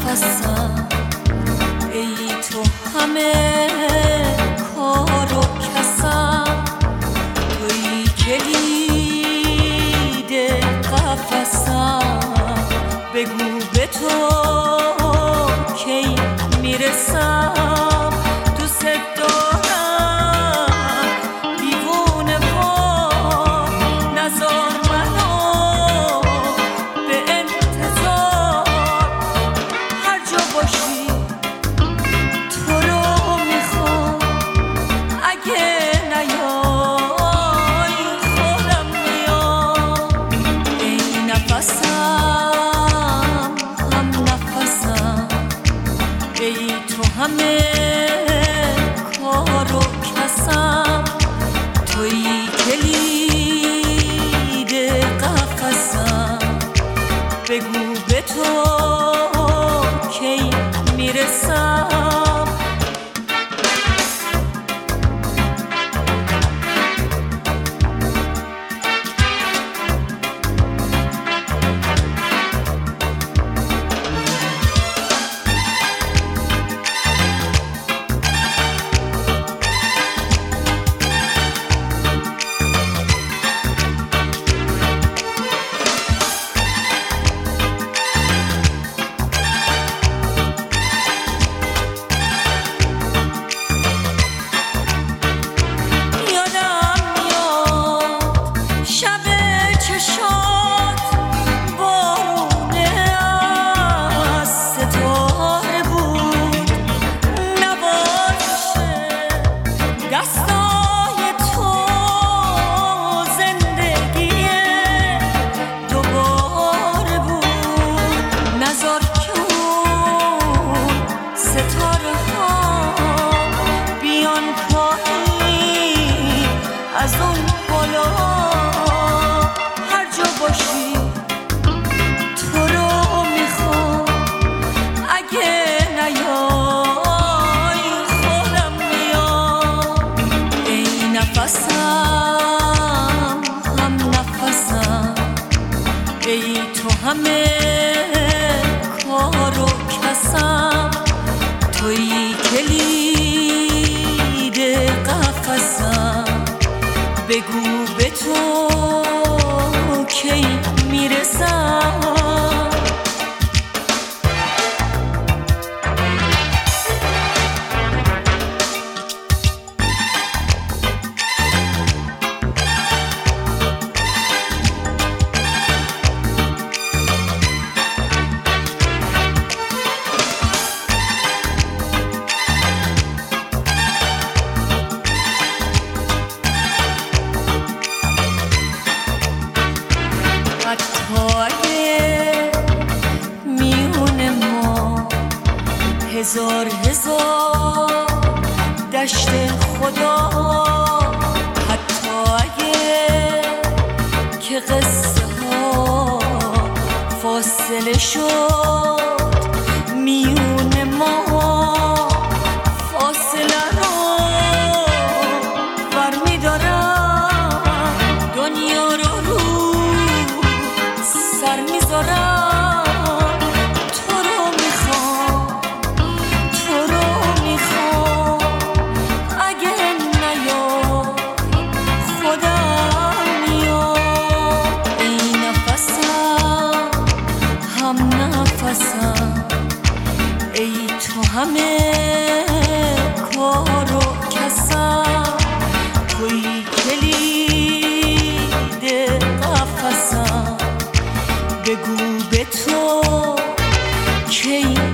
نفسم، ای تو همه کار و کسم، تویی کلید قفسم، بگو به تو کی میرسم، دوست دارم دیوونه وار، نزار منو به انتظار، هر جا باشی تو رو میخوام، اگه نیای خودم میام، ای نفسم هم نفسم، ای تو همه کار و کسم، تویی کلید قفسم، بگو به تو کی میرسم. از اون بالا هر جا باشی تو رو میخوام، اگه نیای خودم میام، ای نفسم هم نفسم، ای تو همه کار و کسم، تویی کلید قفسم، بگو به تو کی میرسم. حتی اگه میونه ما هزار دشت خدا، حتی اگه که قصه ها فاصله شد میونه ما، فاصله رو برمیدارم، دنیا رو سر میذارم، تو رو میخوام، اگه نیای خودم میام، ای نفسم هم نفسم، ای تو همه کار و کسم، تویی کلید قفسم، بگو به تو کی